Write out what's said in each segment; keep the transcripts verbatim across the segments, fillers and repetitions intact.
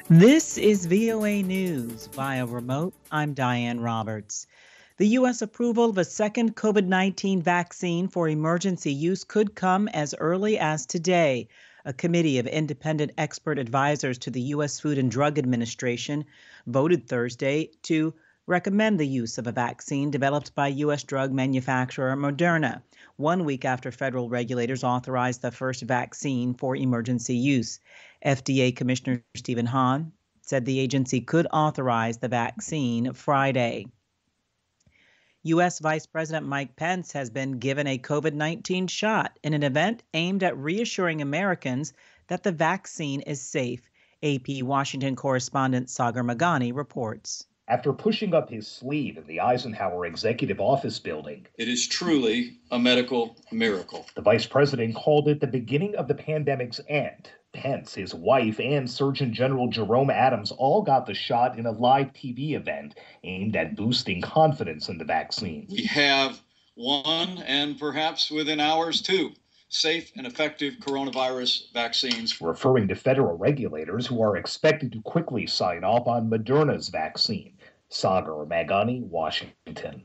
This is V O A News via remote. I'm Diane Roberts. The U S approval of a second COVID nineteen vaccine for emergency use could come as early as today. A committee of independent expert advisors to the U S Food and Drug Administration voted Thursday to recommend the use of a vaccine developed by U S drug manufacturer Moderna, one week after federal regulators authorized the first vaccine for emergency use. F D A Commissioner Stephen Hahn said the agency could authorize the vaccine Friday. U S. Vice President Mike Pence has been given a COVID nineteen shot in an event aimed at reassuring Americans that the vaccine is safe. A P Washington correspondent Sagar Meghani reports. After pushing up his sleeve in the Eisenhower Executive Office building, it is truly a medical miracle. The vice president called it the beginning of the pandemic's end. Pence, his wife, and Surgeon General Jerome Adams all got the shot in a live T V event aimed at boosting confidence in the vaccine. We have one, and perhaps within hours, two, safe and effective coronavirus vaccines. Referring to federal regulators who are expected to quickly sign off on Moderna's vaccine. Sagar Meghani, Washington.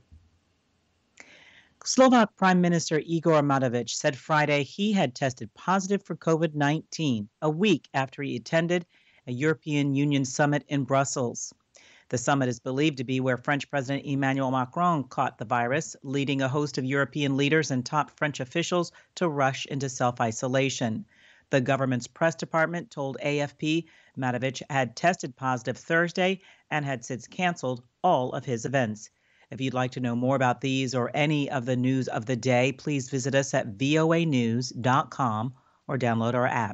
Slovak Prime Minister Igor Matovic said Friday he had tested positive for COVID nineteen a week after he attended a European Union summit in Brussels. The summit is believed to be where French President Emmanuel Macron caught the virus, leading a host of European leaders and top French officials to rush into self-isolation. The government's press department told A F P Matovic had tested positive Thursday and had since canceled all of his events. If you'd like to know more about these or any of the news of the day, please visit us at voa news dot com or download our app.